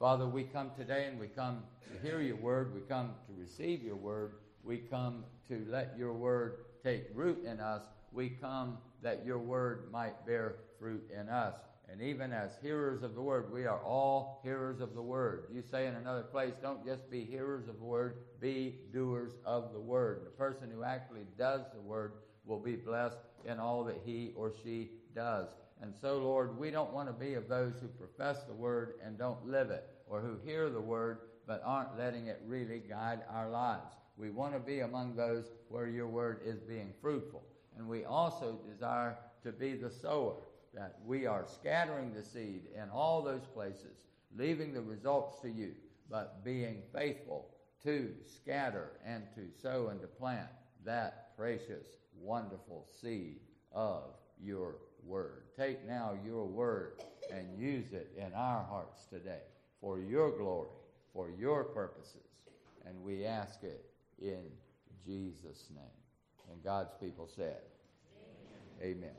Father, we come today and we come to hear your word. We come to receive your word. We come to let your word take root in us. We come that your word might bear fruit in us. And even as hearers of the word, we are all hearers of the word. You say in another place, don't just be hearers of the word, be doers of the word. The person who actually does the word will be blessed in all that he or she does. And so, Lord, we don't want to be of those who profess the word and don't live it, or who hear the word but aren't letting it really guide our lives. We want to be among those where your word is being fruitful. And we also desire to be the sower, that we are scattering the seed in all those places, leaving the results to you, but being faithful to scatter and to sow and to plant that precious, wonderful seed of your word. Take now your word and use it in our hearts today for your glory, for your purposes. And we ask it in Jesus' name. And God's people said, Amen. Amen.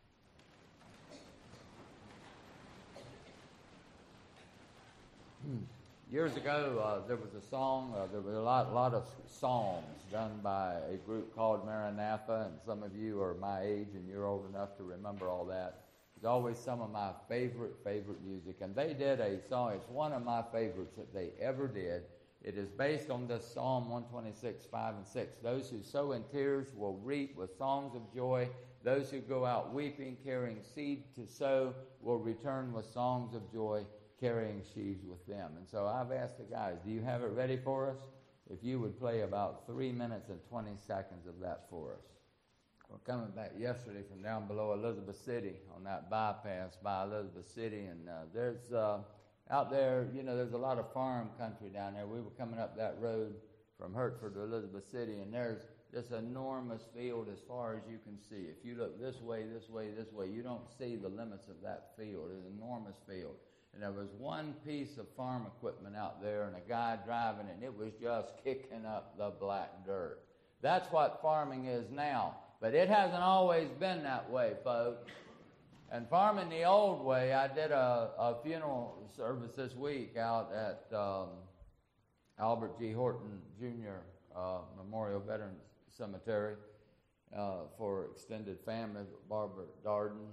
Years ago, there was a song, there were a lot of psalms done by a group called Maranatha, and some of you are my age and you're old enough to remember all that. It's always some of my favorite music, and they did a song. It's one of my favorites that they ever did. It is based on this Psalm 126, 5 and 6. Those who sow in tears will reap with songs of joy. Those who go out weeping, carrying seed to sow, will return with songs of joy, carrying sheaves with them. And so I've asked the guys, do you have it ready for us? If you would play about 3 minutes and 20 seconds of that for us. We're coming back yesterday from down below Elizabeth City on that bypass by Elizabeth City, and there's out there, you know, there's a lot of farm country down there. We were coming up that road from Hertford to Elizabeth City, and there's this enormous field as far as you can see. If you look this way, you don't see the limits of that field. It's an enormous field. And there was one piece of farm equipment out there and a guy driving it, and it was just kicking up the black dirt. That's what farming is now. But it hasn't always been that way, folks. And farming the old way, I did a funeral service this week out at Albert G. Horton Jr. Memorial Veterans Cemetery for extended family, Barbara Darden,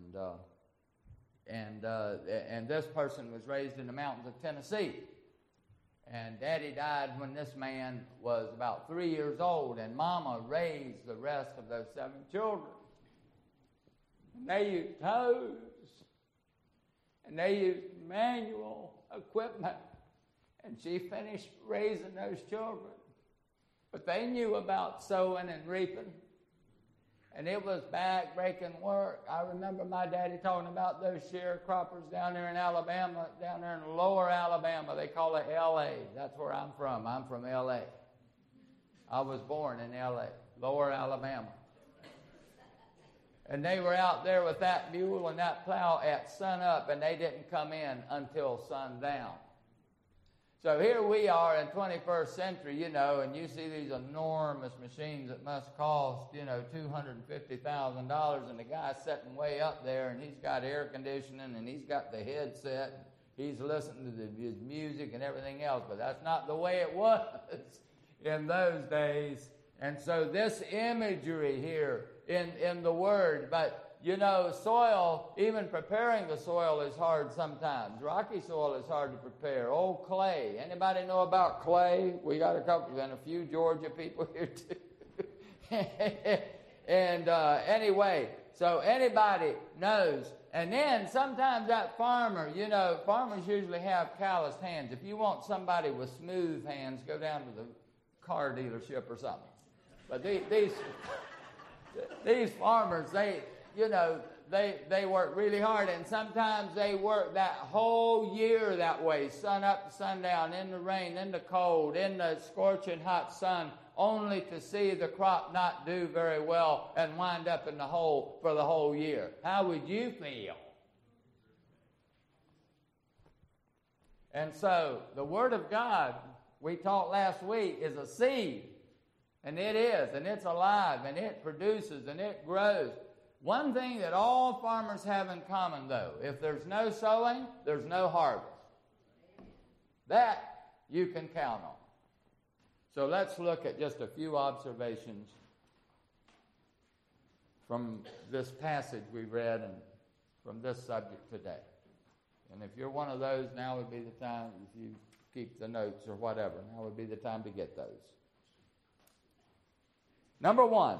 and this person was raised in the mountains of Tennessee. And Daddy died when this man was about 3 years old, and Mama raised the rest of those 7 children. And they used tows, and they used manual equipment, and she finished raising those children. But they knew about sowing and reaping. And it was back-breaking work. I remember my daddy talking about those sharecroppers down there in Alabama, down there in lower Alabama. They call it L.A. That's where I'm from. I'm from L.A. I was born in L.A., lower Alabama. And they were out there with that mule and that plow at sunup, and they didn't come in until sundown. So here we are in 21st century, you know, and you see these enormous machines that must cost, you know, $250,000, and the guy's sitting way up there, and he's got air conditioning, and he's got the headset, he's listening to his music and everything else, but that's not the way it was in those days. And so this imagery here in the Word, but you know, soil, even preparing the soil is hard sometimes. Rocky soil is hard to prepare. Old clay. Anybody know about clay? We got a few Georgia people here too. And anyway, so anybody knows. And then sometimes that farmer, you know, farmers usually have calloused hands. If you want somebody with smooth hands, go down to the car dealership or something. But these farmers, you know, they work really hard, and sometimes they work that whole year that way, sun up to sundown, in the rain, in the cold, in the scorching hot sun, only to see the crop not do very well and wind up in the hole for the whole year. How would you feel? And so the Word of God, we taught last week, is a seed. And it is, and it's alive, and it produces, and it grows. One thing that all farmers have in common, though, if there's no sowing, there's no harvest. That you can count on. So let's look at just a few observations from this passage we read and from this subject today. And if you're one of those, now would be the time, if you keep the notes or whatever, now would be the time to get those. Number one,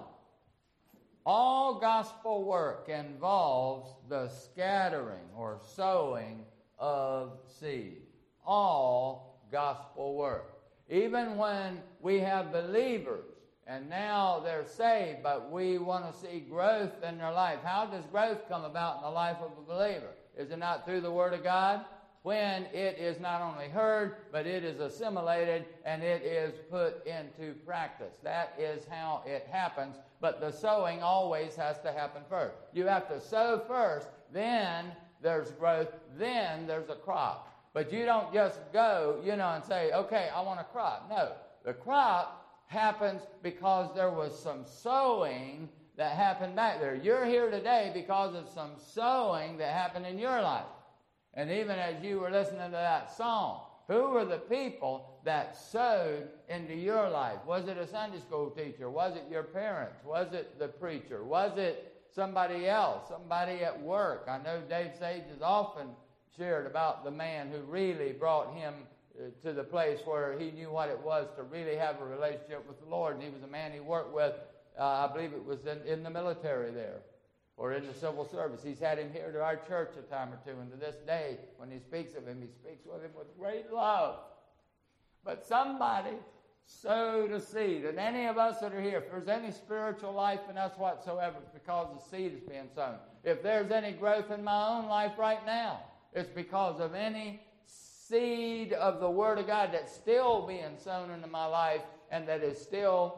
all gospel work involves the scattering or sowing of seed. All gospel work. Even when we have believers and now they're saved, but we want to see growth in their life. How does growth come about in the life of a believer? Is it not through the Word of God? When it is not only heard, but it is assimilated and it is put into practice. That is how it happens, but the sowing always has to happen first. You have to sow first, then there's growth, then there's a crop. But you don't just go, and say, okay, I want a crop. No, the crop happens because there was some sowing that happened back there. You're here today because of some sowing that happened in your life. And even as you were listening to that song, who were the people that sowed into your life? Was it a Sunday school teacher? Was it your parents? Was it the preacher? Was it somebody else, somebody at work? I know Dave Sage has often shared about the man who really brought him to the place where he knew what it was to really have a relationship with the Lord. And he was a man he worked with, I believe it was in the military there, or in the civil service. He's had him here to our church a time or two, and to this day, when he speaks of him, he speaks with him with great love. But somebody sowed a seed, and any of us that are here, if there's any spiritual life in us whatsoever, it's because the seed is being sown. If there's any growth in my own life right now, it's because of any seed of the Word of God that's still being sown into my life and that is still,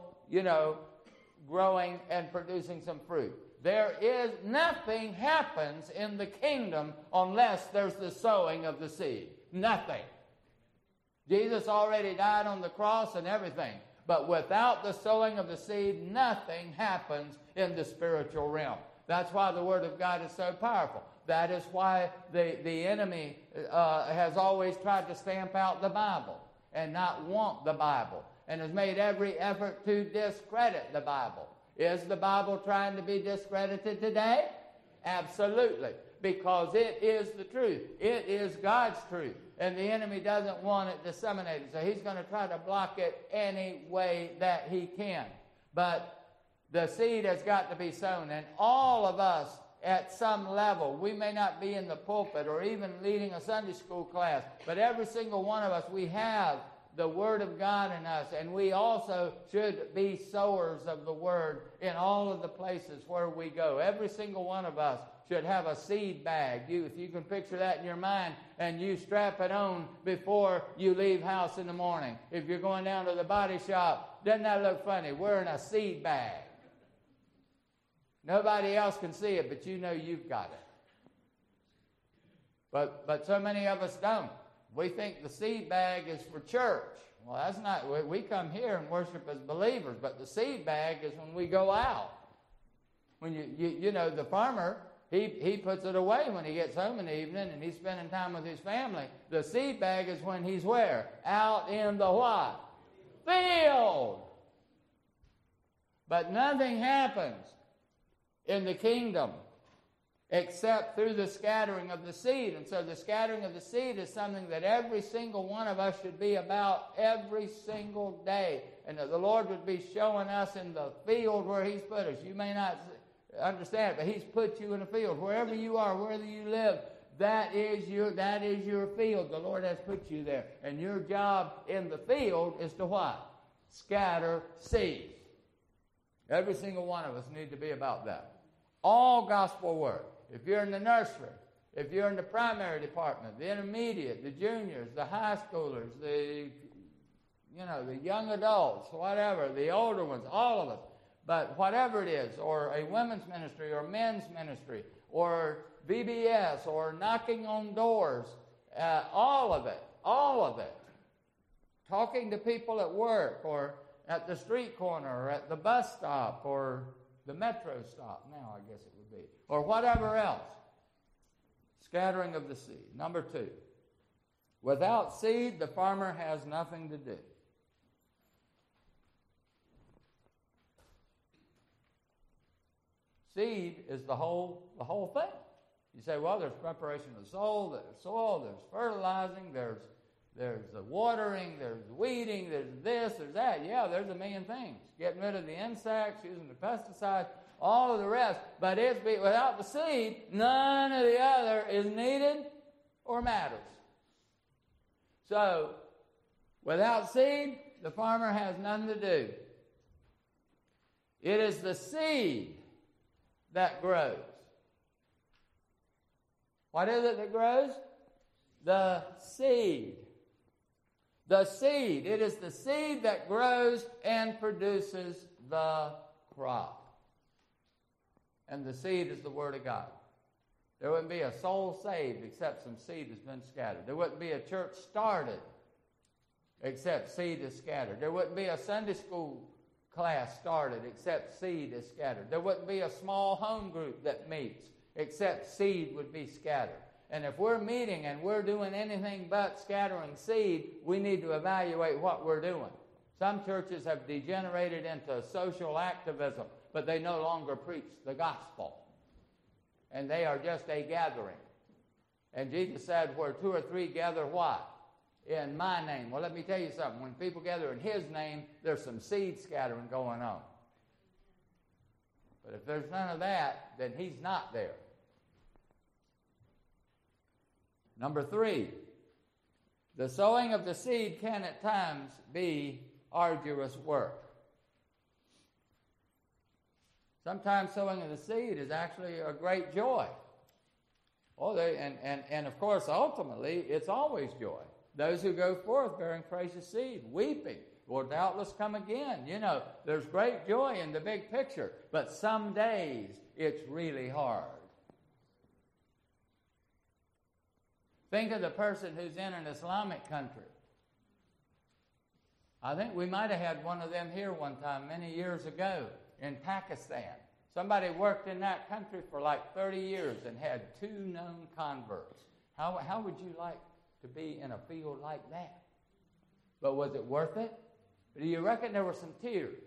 growing and producing some fruit. Nothing happens in the kingdom unless there's the sowing of the seed. Nothing. Jesus already died on the cross and everything. But without the sowing of the seed, nothing happens in the spiritual realm. That's why the Word of God is so powerful. That is why the enemy has always tried to stamp out the Bible and not want the Bible, and has made every effort to discredit the Bible. Is the Bible trying to be discredited today? Absolutely, because it is the truth. It is God's truth, and the enemy doesn't want it disseminated, so he's going to try to block it any way that he can. But the seed has got to be sown, and all of us at some level, we may not be in the pulpit or even leading a Sunday school class, but every single one of us, we have the Word of God in us, and we also should be sowers of the Word in all of the places where we go. Every single one of us should have a seed bag. If you can picture that in your mind, and you strap it on before you leave house in the morning. If you're going down to the body shop, doesn't that look funny? Wearing a seed bag. Nobody else can see it, but you know you've got it. But so many of us don't. We think the seed bag is for church. Well, that's not. We come here and worship as believers, but the seed bag is when we go out. When the farmer, he puts it away when he gets home in the evening and he's spending time with his family. The seed bag is when he's where? Out in the what? Field. But nothing happens in the kingdom except through the scattering of the seed. And so the scattering of the seed is something that every single one of us should be about every single day. And that the Lord would be showing us in the field where He's put us. You may not understand it, but He's put you in a field. Wherever you are, wherever you live, that is your field. The Lord has put you there. And your job in the field is to what? Scatter seed. Every single one of us need to be about that. All gospel work. If you're in the nursery, if you're in the primary department, the intermediate, the juniors, the high schoolers, the young adults, whatever, the older ones, all of us. But whatever it is, or a women's ministry or men's ministry, or VBS, or knocking on doors, all of it. Talking to people at work, or at the street corner, or at the bus stop, or the metro stop, now I guess it would be, or whatever else. Scattering of the seed. Number 2, Without seed, the farmer has nothing to do. Seed is the whole thing. You say, well, there's preparation of the soil, there's fertilizing, there's the watering, there's the weeding, there's this, there's that. Yeah, there's a million things. Getting rid of the insects, using the pesticides, all of the rest. But without the seed, none of the other is needed or matters. So, without seed, the farmer has nothing to do. It is the seed that grows. What is it that grows? The seed. The seed. It is the seed that grows and produces the crop. And the seed is the Word of God. There wouldn't be a soul saved except some seed has been scattered. There wouldn't be a church started except seed is scattered. There wouldn't be a Sunday school class started except seed is scattered. There wouldn't be a small home group that meets except seed would be scattered. And if we're meeting and we're doing anything but scattering seed, we need to evaluate what we're doing. Some churches have degenerated into social activism, but they no longer preach the gospel. And they are just a gathering. And Jesus said, where two or three gather what? In my name. Well, let me tell you something. When people gather in His name, there's some seed scattering going on. But if there's none of that, then He's not there. Number 3, the sowing of the seed can at times be arduous work. Sometimes sowing of the seed is actually a great joy. And of course, ultimately, it's always joy. Those who go forth bearing precious seed, weeping, will doubtless come again. You know, there's great joy in the big picture, but some days it's really hard. Think of the person who's in an Islamic country. I think we might have had one of them here one time many years ago in Pakistan. Somebody worked in that country for like 30 years and had 2 known converts. How would you like to be in a field like that? But was it worth it? Do you reckon there were some tears?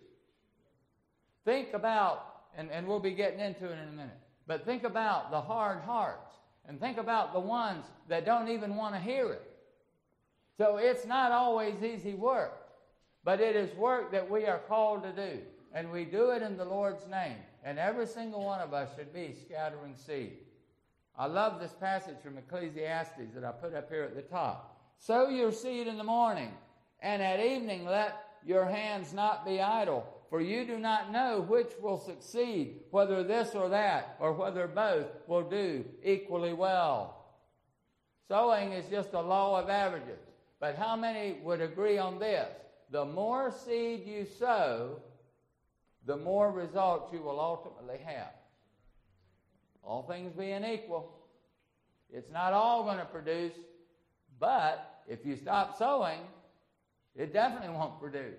Think about, and we'll be getting into it in a minute, but think about the hard hearts. And think about the ones that don't even want to hear it. So it's not always easy work, but it is work that we are called to do. And we do it in the Lord's name. And every single one of us should be scattering seed. I love this passage from Ecclesiastes that I put up here at the top. Sow your seed in the morning, and at evening let your hands not be idle. For you do not know which will succeed, whether this or that, or whether both will do equally well. Sowing is just a law of averages. But how many would agree on this? The more seed you sow, the more results you will ultimately have. All things being equal, it's not all going to produce, but if you stop sowing, it definitely won't produce.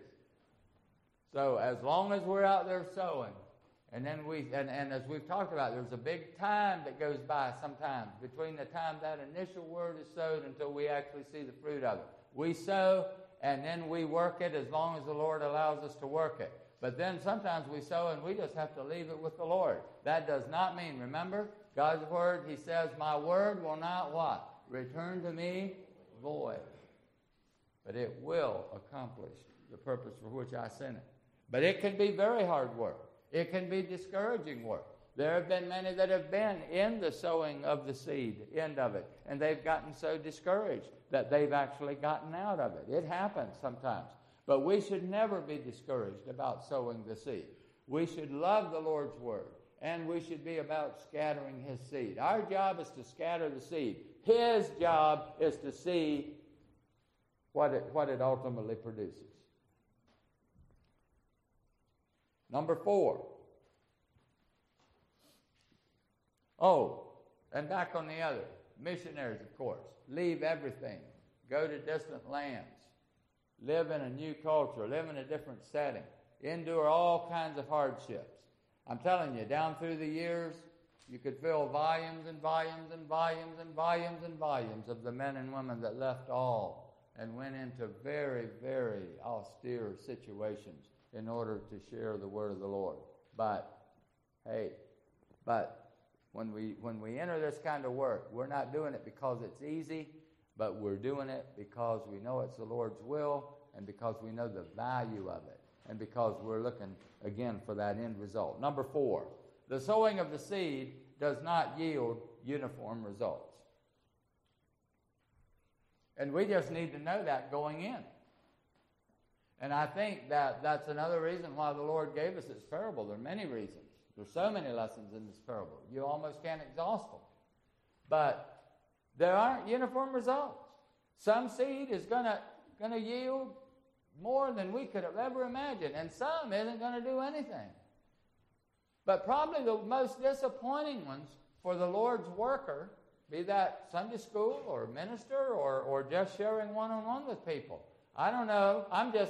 So as long as we're out there sowing, and then and as we've talked about, there's a big time that goes by sometimes between the time that initial word is sowed until we actually see the fruit of it. We sow, and then we work it as long as the Lord allows us to work it. But then sometimes we sow, and we just have to leave it with the Lord. That does not mean, remember, God's word, He says, my word will not what? Return to me void. But it will accomplish the purpose for which I sent it. But it can be very hard work. It can be discouraging work. There have been many that have been in the sowing of the seed, end of it, and they've gotten so discouraged that they've actually gotten out of it. It happens sometimes. But we should never be discouraged about sowing the seed. We should love the Lord's word, and we should be about scattering His seed. Our job is to scatter the seed. His job is to see what it ultimately produces. Number 4. Oh, and back on the other. Missionaries, of course. Leave everything. Go to distant lands. Live in a new culture. Live in a different setting. Endure all kinds of hardships. I'm telling you, down through the years, You could fill volumes and volumes and volumes and volumes and volumes of the men and women that left all and went into very, very austere situations in order to share the word of the Lord. But when we enter this kind of work, we're not doing it because it's easy, but we're doing it because we know it's the Lord's will and because we know the value of it and because we're looking, again, for that end result. Number 4, the sowing of the seed does not yield uniform results. And we just need to know that going in. And I think that that's another reason why the Lord gave us this parable. There are many reasons. There's so many lessons in this parable. You almost can't exhaust them. But there aren't uniform results. Some seed is going to yield more than we could have ever imagined, and some isn't going to do anything. But probably the most disappointing ones for the Lord's worker, be that Sunday school or minister or just sharing one-on-one with people. I don't know.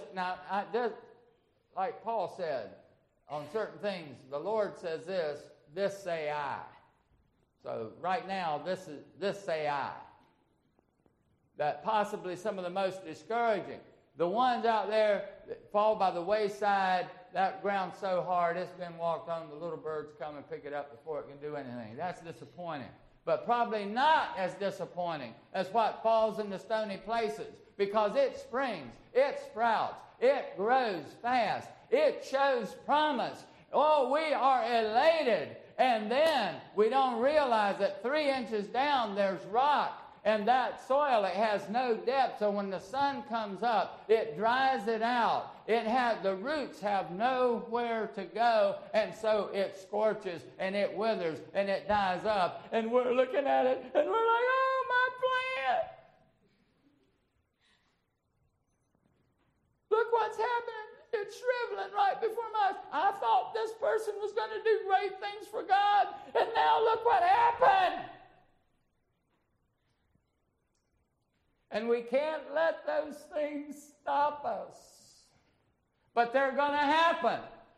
Like Paul said, on certain things, the Lord says this say I. So right now, this say I. That possibly some of the most discouraging. The ones out there that fall by the wayside, that ground's so hard, it's been walked on, the little birds come and pick it up before it can do anything. That's disappointing. But probably not as disappointing as what falls in the stony places, because it springs, it sprouts, it grows fast, it shows promise. Oh, we are elated. And then we don't realize that 3 inches down there's rock. And that soil, it has no depth, so when the sun comes up, it dries it out. The roots have nowhere to go, and so it scorches, and it withers, and it dies up. And we're looking at it, and we're like, oh, my plant! Look what's happening. It's shriveling right before my eyes. I thought this person was going to do great things for God, and now look what happened. And we can't let those things stop us. But they're going to happen.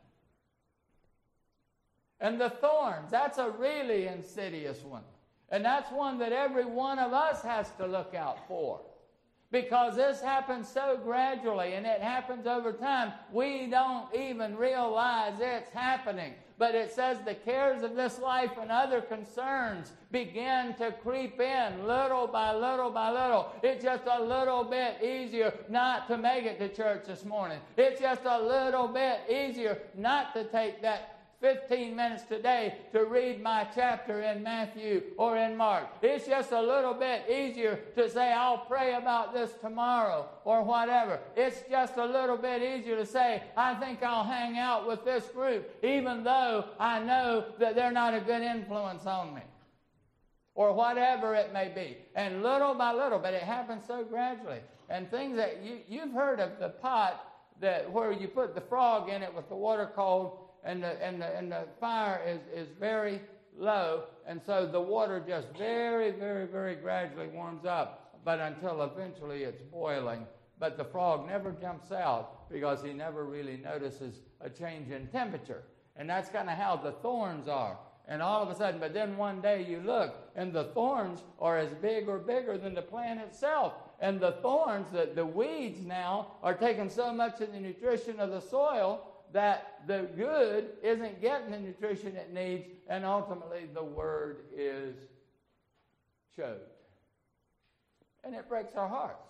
And the thorns, that's a really insidious one. And that's one that every one of us has to look out for. Because this happens so gradually and it happens over time, we don't even realize it's happening. But it says the cares of this life and other concerns begin to creep in little by little by little. It's just a little bit easier not to make it to church this morning. It's just a little bit easier not to take that 15 minutes today to read my chapter in Matthew or in Mark. It's just a little bit easier to say, I'll pray about this tomorrow or whatever. It's just a little bit easier to say, I think I'll hang out with this group, even though I know that they're not a good influence on me. Or whatever it may be. And little by little, but it happens so gradually. And things that you've heard of the pot where you put the frog in it with the water cold, and the fire is very low, and so the water just very, very, very gradually warms up, but until eventually it's boiling. But the frog never jumps out because he never really notices a change in temperature. And that's kind of how the thorns are. And all of a sudden, but then one day you look, and the thorns are as big or bigger than the plant itself. And the thorns, the weeds now, are taking so much of the nutrition of the soil that the good isn't getting the nutrition it needs, and ultimately the word is choked. And it breaks our hearts.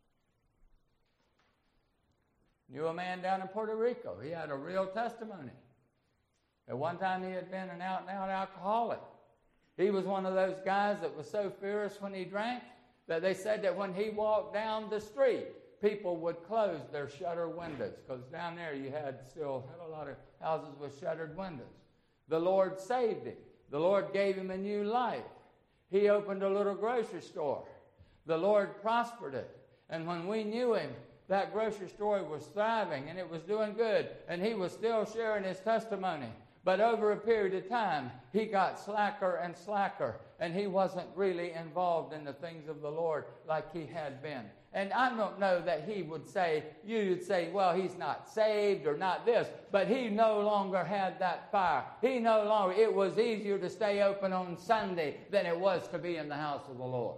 Knew a man down in Puerto Rico. He had a real testimony. At one time he had been an out-and-out alcoholic. He was one of those guys that was so furious when he drank that they said that when he walked down the street, people would close their shutter windows, because down there you still had a lot of houses with shuttered windows. The Lord saved him. The Lord gave him a new life. He opened a little grocery store. The Lord prospered it. And when we knew him, that grocery store was thriving and it was doing good, and he was still sharing his testimony. But over a period of time, he got slacker and slacker, and he wasn't really involved in the things of the Lord like he had been. And I don't know that he would say, you'd say, well, he's not saved or not this, but he no longer had that fire. It was easier to stay open on Sunday than it was to be in the house of the Lord.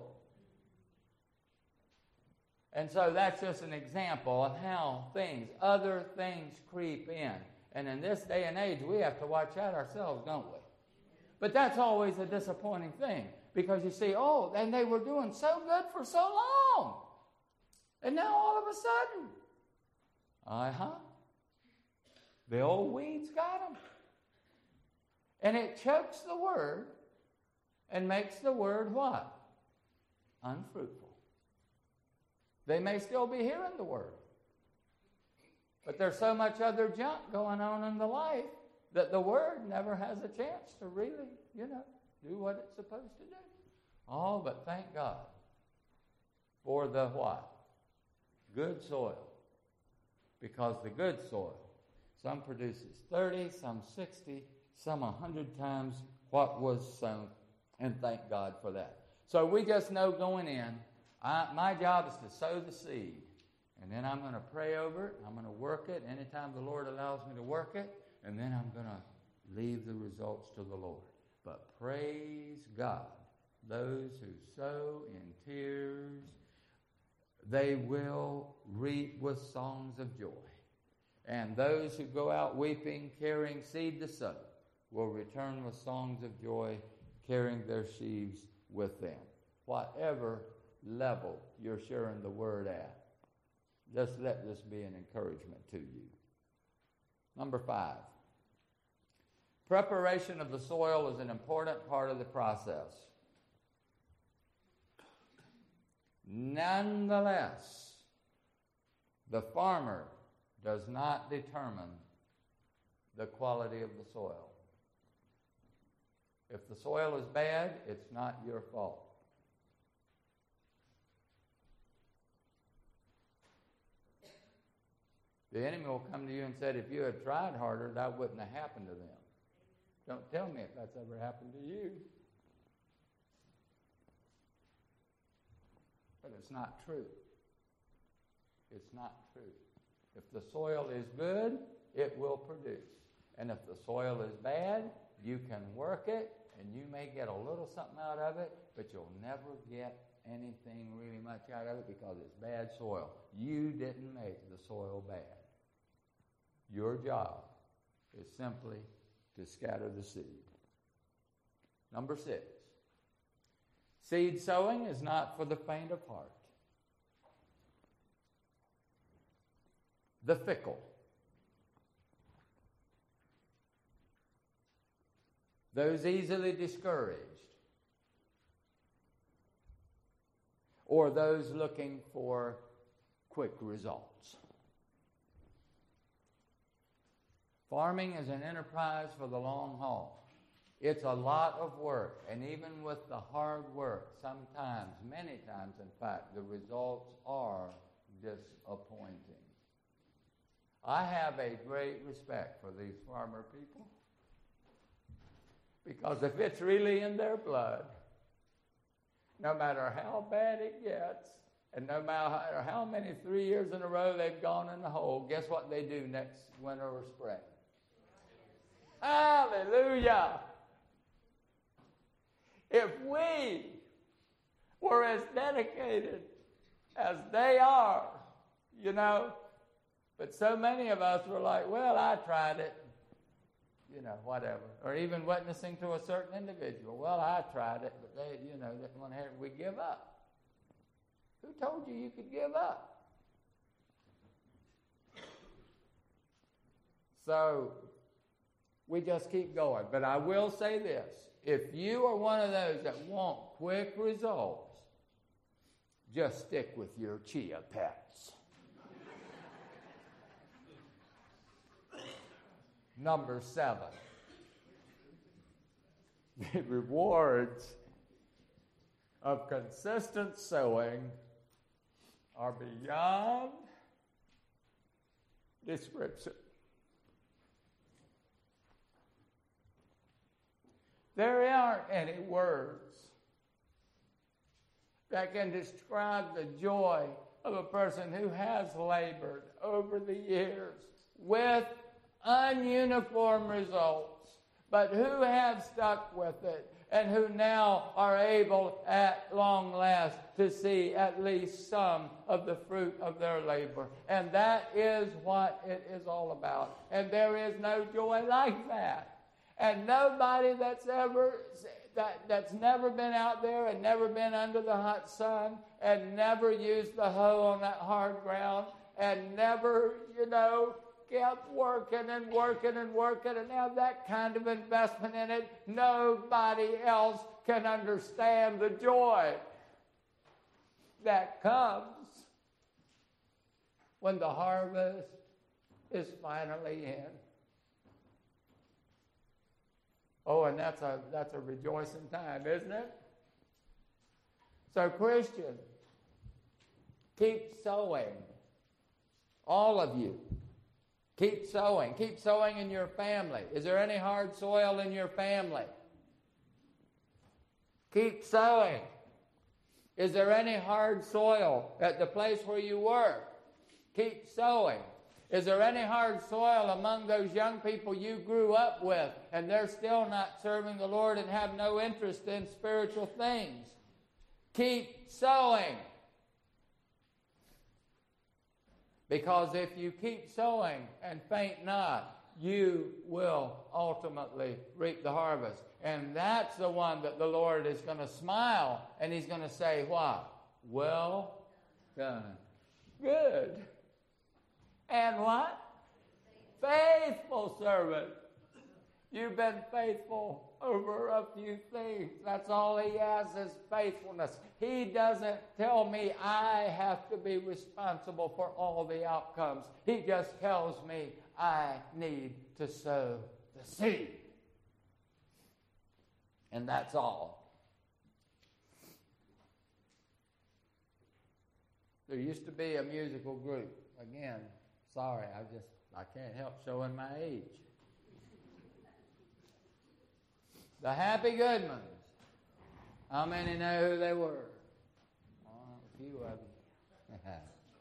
And so that's just an example of how other things creep in. And in this day and age, we have to watch out ourselves, don't we? But that's always a disappointing thing. Because you see, and they were doing so good for so long. And now all of a sudden, the old weeds got them. And it chokes the word and makes the word what? Unfruitful. They may still be hearing the word. But there's so much other junk going on in the life that the word never has a chance to really, do what it's supposed to do. Oh, but thank God for the what? Good soil. Because the good soil, some produces 30, some 60, some 100 times what was sown. And thank God for that. So we just know going in, my job is to sow the seed. And then I'm going to pray over it. I'm going to work it anytime the Lord allows me to work it. And then I'm going to leave the results to the Lord. But praise God, those who sow in tears, they will reap with songs of joy. And those who go out weeping, carrying seed to sow, will return with songs of joy, carrying their sheaves with them. Whatever level you're sharing the word at, just let this be an encouragement to you. Number 5. Preparation of the soil is an important part of the process. Nonetheless, the farmer does not determine the quality of the soil. If the soil is bad, it's not your fault. The enemy will come to you and say, if you had tried harder, that wouldn't have happened to them. Don't tell me if that's ever happened to you. But it's not true. It's not true. If the soil is good, it will produce. And if the soil is bad, you can work it, and you may get a little something out of it, but you'll never get anything really much out of it because it's bad soil. You didn't make the soil bad. Your job is simply to scatter the seed. Number 6. Seed sowing is not for the faint of heart. The fickle. Those easily discouraged. Or those looking for quick results. Farming is an enterprise for the long haul. It's a lot of work, and even with the hard work, sometimes, many times in fact, the results are disappointing. I have a great respect for these farmer people, because if it's really in their blood, no matter how bad it gets, and no matter how many 3 years in a row they've gone in the hole, guess what they do next winter or spring? Hallelujah! If we were as dedicated as they are, but so many of us were like, well, I tried it, whatever. Or even witnessing to a certain individual, well, I tried it, but they, didn't want to hear it. We give up. Who told you could give up? So we just keep going. But I will say this. If you are one of those that want quick results, just stick with your chia pets. Number 7. The rewards of consistent sowing are beyond description. There aren't any words that can describe the joy of a person who has labored over the years with ununiform results, but who have stuck with it and who now are able at long last to see at least some of the fruit of their labor. And that is what it is all about. And there is no joy like that. And nobody that's never been out there and never been under the hot sun and never used the hoe on that hard ground and never, kept working and working and working and have that kind of investment in it, nobody else can understand the joy that comes when the harvest is finally in. Oh, and that's a rejoicing time, isn't it? So, Christian, keep sowing. All of you. Keep sowing. Keep sowing in your family. Is there any hard soil in your family? Keep sowing. Is there any hard soil at the place where you work? Keep sowing. Is there any hard soil among those young people you grew up with and they're still not serving the Lord and have no interest in spiritual things? Keep sowing. Because if you keep sowing and faint not, you will ultimately reap the harvest. And that's the one that the Lord is going to smile and He's going to say, what? Well done. Good. And what? Faithful servant. You've been faithful over a few things. That's all He asks is faithfulness. He doesn't tell me I have to be responsible for all the outcomes. He just tells me I need to sow the seed. And that's all. There used to be a musical group. Again, sorry, I can't help showing my age. The Happy Goodmans. How many know who they were? A few of them.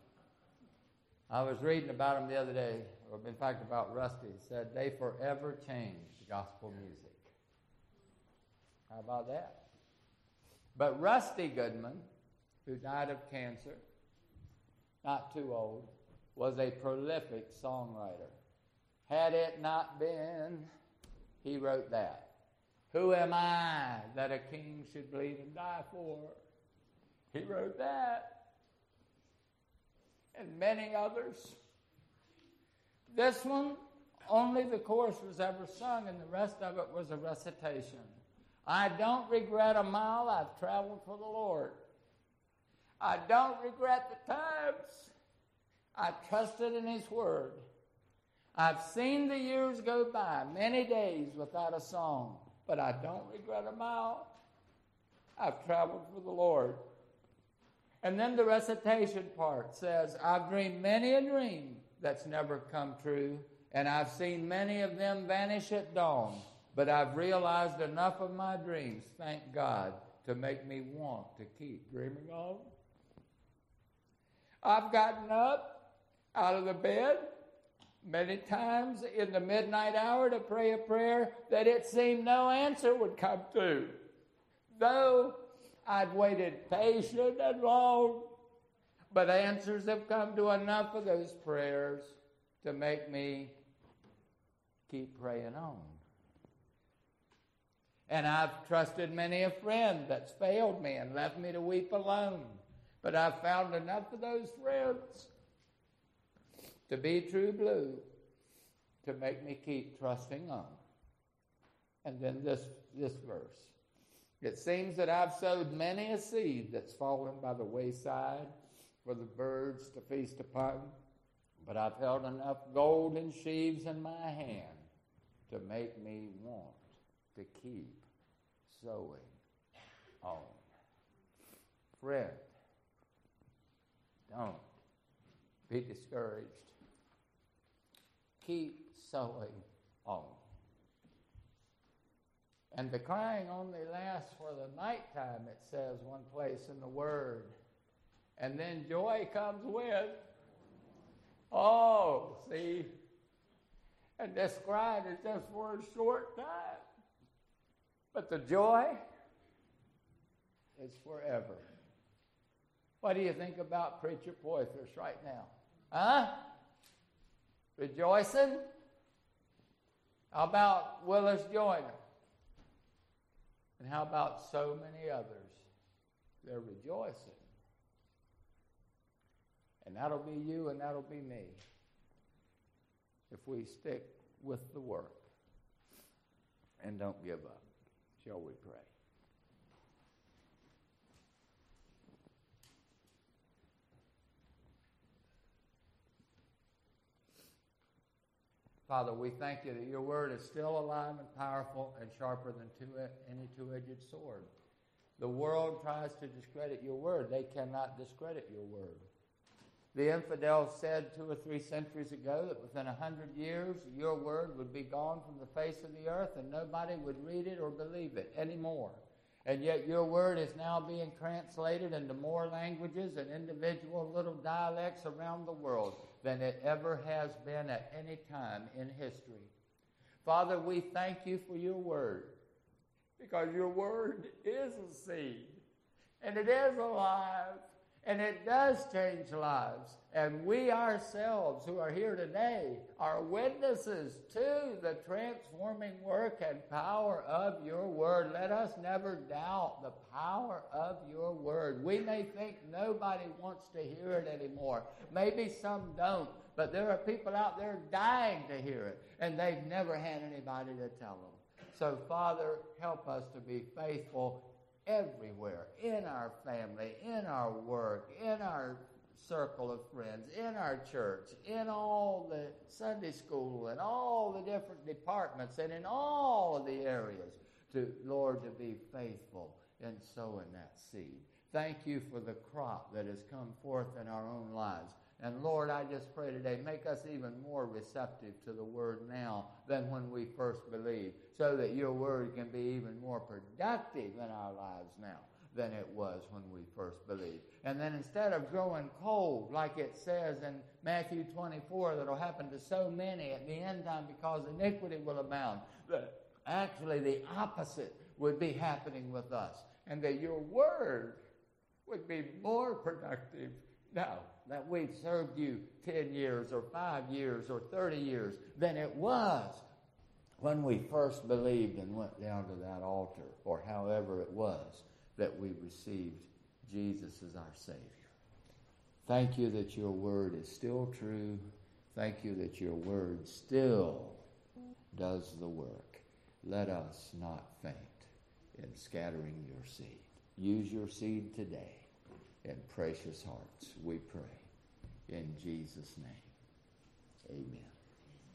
I was reading about them the other day, or in fact about Rusty. It said they forever changed gospel music. How about that? But Rusty Goodman, who died of cancer, not too old, was a prolific songwriter. Had it not been, he wrote that. Who am I that a king should bleed and die for? He wrote that. And many others. This one, only the chorus was ever sung, and the rest of it was a recitation. I don't regret a mile I've traveled for the Lord. I don't regret the times I trusted in His word. I've seen the years go by, many days without a song. But I don't regret a mile I've traveled for the Lord. And then the recitation part says, I've dreamed many a dream that's never come true, and I've seen many of them vanish at dawn, but I've realized enough of my dreams, thank God, to make me want to keep dreaming on. I've gotten up out of the bed many times in the midnight hour to pray a prayer that it seemed no answer would come to. Though I'd waited patient and long, but answers have come to enough of those prayers to make me keep praying on. And I've trusted many a friend that's failed me and left me to weep alone. But I've found enough of those friends to be true blue, to make me keep trusting on. And then this verse. It seems that I've sowed many a seed that's fallen by the wayside for the birds to feast upon, but I've held enough gold and sheaves in my hand to make me want to keep sowing on. Friend, don't be discouraged. Keep sowing on. And the crying only lasts for the nighttime, it says one place in the Word. And then joy comes with, oh, see, and this crying is just for a short time. But the joy is forever. What do you think about Preacher Poythress right now? Huh? Rejoicing? How about Willis Joyner? And how about so many others? They're rejoicing. And that'll be you and that'll be me if we stick with the work and don't give up. Shall we pray? Father, we thank you that your word is still alive and powerful and sharper than any two-edged sword. The world tries to discredit your word. They cannot discredit your word. The infidels said 2 or 3 centuries ago that within 100 years your word would be gone from the face of the earth and nobody would read it or believe it anymore. And yet your word is now being translated into more languages and individual little dialects around the world than it ever has been at any time in history. Father, we thank you for your word, because your word is a seed, and it is alive, and it does change lives. And we ourselves who are here today are witnesses to the transforming work and power of your word. Let us never doubt the power of your word. We may think nobody wants to hear it anymore. Maybe some don't, but there are people out there dying to hear it, and they've never had anybody to tell them. So, Father, help us to be faithful everywhere, in our family, in our work, in our circle of friends, in our church, in all the Sunday school and all the different departments and in all of the areas, Lord, to be faithful in sowing that seed. Thank you for the crop that has come forth in our own lives. And Lord, I just pray today, make us even more receptive to the word now than when we first believed, so that your word can be even more productive in our lives now than it was when we first believed. And then instead of growing cold, like it says in Matthew 24, that'll happen to so many at the end time because iniquity will abound, that actually the opposite would be happening with us, and that your word would be more productive now that we've served you 10 years or 5 years or 30 years than it was when we first believed and went down to that altar, or however it was that we received Jesus as our Savior. Thank you that your word is still true. Thank you that your word still does the work. Let us not faint in scattering your seed. Use your seed today in precious hearts, we pray. In Jesus' name, amen.